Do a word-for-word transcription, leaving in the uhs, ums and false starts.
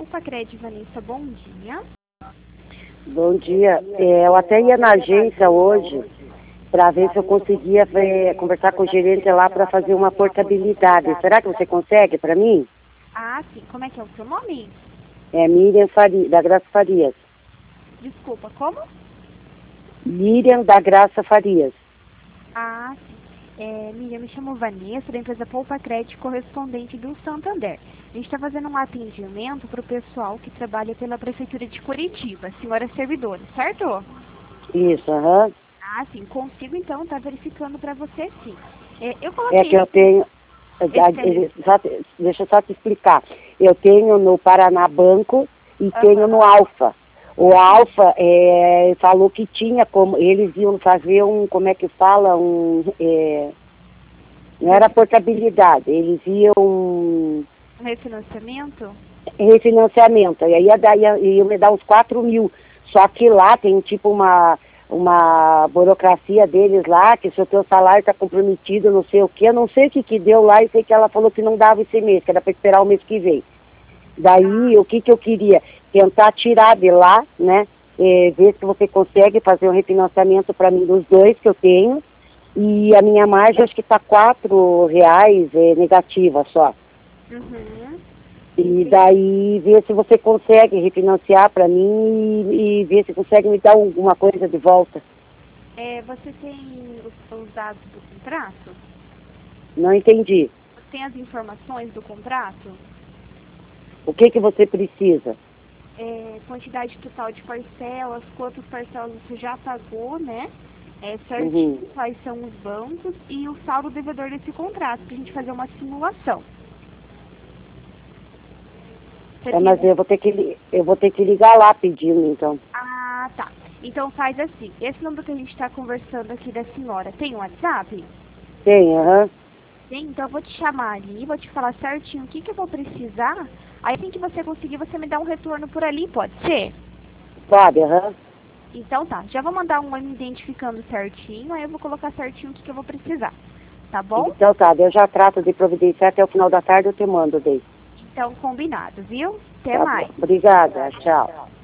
Pulpacred, Vanessa, bom dia. Bom dia. É, eu até ia na agência hoje para ver se eu conseguia ver, conversar com o gerente lá para fazer uma portabilidade. Será que você consegue para mim? Ah, sim. Como é que é o seu nome? É Miriam Faria, da Graça Farias. Desculpa, como? Miriam da Graça Farias. Ah, sim. É, Miriam, me chamo Vanessa, da empresa Pulpacred, correspondente do Santander. A gente está fazendo um atendimento para o pessoal que trabalha pela Prefeitura de Curitiba, senhora servidora, certo? Isso, aham. Ah, sim. Consigo, então, tá verificando para você, sim. É, eu É coloquei... que eu tenho... Esse... Só, deixa eu só te explicar. Eu tenho no Paraná Banco e Uhum. tenho no Alfa. O Alfa é, falou que tinha como... Eles iam fazer um... Como é que fala? Um... É, não era portabilidade. Eles iam... Um refinanciamento? Refinanciamento. E aí ia, dar, ia, ia me dar uns quatro mil. Só que lá tem tipo uma... uma burocracia deles lá, que se o teu salário está comprometido, não sei o que, eu não sei o que que deu lá, e sei que ela falou que não dava esse mês, que era para esperar o mês que vem. Daí, o que que eu queria? Tentar tirar de lá, né, é, ver se você consegue fazer um refinanciamento para mim dos dois que eu tenho, e a minha margem acho que está quatro reais é, negativa só. Uhum. E daí ver se você consegue refinanciar para mim e, e ver se consegue me dar alguma coisa de volta. É, você tem os, os dados do contrato? Não entendi. Você tem as informações do contrato? O que que você precisa? É, quantidade total de parcelas, quantas parcelas você já pagou, né? É, certinho, Uhum. quais são os bancos e o saldo devedor desse contrato, para a gente fazer uma simulação. Você É, tem mas essa... eu vou ter que li- eu vou ter que ligar lá pedindo, então. Ah, tá. Então faz assim, esse número que a gente está conversando aqui da senhora, tem um WhatsApp? Tem, aham. Tem, então eu vou te chamar ali, vou te falar certinho o que, que eu vou precisar. Aí assim que você conseguir, você me dá um retorno por ali, pode ser? Pode, aham. Então tá, já vou mandar um me identificando certinho, aí eu vou colocar certinho o que, que eu vou precisar. Tá bom? Então tá, eu já trato de providenciar até o final da tarde, eu te mando daí. Então combinado, viu? Até Tá bom. mais. Obrigada, tchau.